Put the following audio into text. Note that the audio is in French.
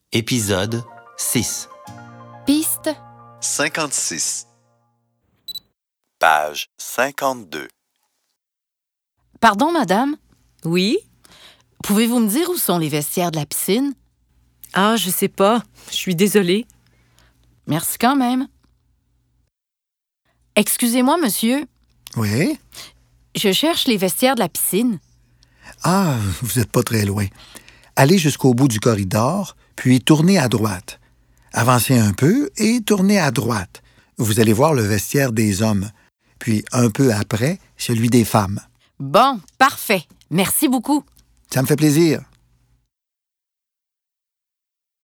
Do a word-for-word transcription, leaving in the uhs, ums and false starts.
Épisode six. Piste cinquante-six. Page cinquante-deux. Pardon, madame? Oui? Pouvez-vous me dire où sont les vestiaires de la piscine? Ah, je sais pas. Je suis désolée. Merci quand même. Excusez-moi, monsieur. Oui? Je cherche les vestiaires de la piscine. Ah, vous n'êtes pas très loin. Allez jusqu'au bout du corridor, puis tournez à droite. Avancez un peu et tournez à droite. Vous allez voir le vestiaire des hommes. Puis, un peu après, celui des femmes. Bon, parfait. Merci beaucoup. Ça me fait plaisir.